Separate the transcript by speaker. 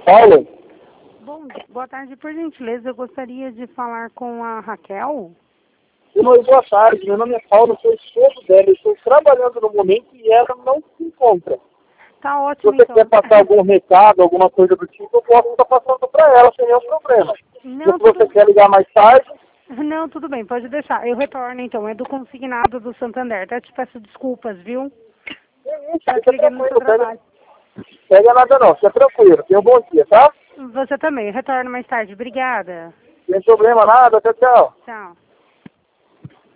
Speaker 1: Paulo.
Speaker 2: Bom, boa tarde, por gentileza, eu gostaria de falar com a Raquel.
Speaker 1: Boa tarde, meu nome é Paulo, sou esposo dela, eu estou trabalhando no momento e ela não se encontra.
Speaker 2: Tá
Speaker 1: Se
Speaker 2: ótimo,
Speaker 1: você
Speaker 2: então.
Speaker 1: quer passar algum recado, alguma coisa do tipo, eu posso estar passando para ela sem nenhum problema.
Speaker 2: Não,
Speaker 1: E se você
Speaker 2: tudo...
Speaker 1: quer ligar mais tarde,
Speaker 2: Não, tudo bem, pode deixar. Eu retorno, então, é do consignado do Santander. Até te peço desculpas, viu? Já
Speaker 1: fica
Speaker 2: te liguei no seu
Speaker 1: tranquilo,
Speaker 2: trabalho.
Speaker 1: pega nada não, fica tranquilo, tenha um bom dia, tá?
Speaker 2: Você também, eu retorno mais tarde. Obrigada.
Speaker 1: Sem problema nada, tchau, tchau.
Speaker 2: Tchau.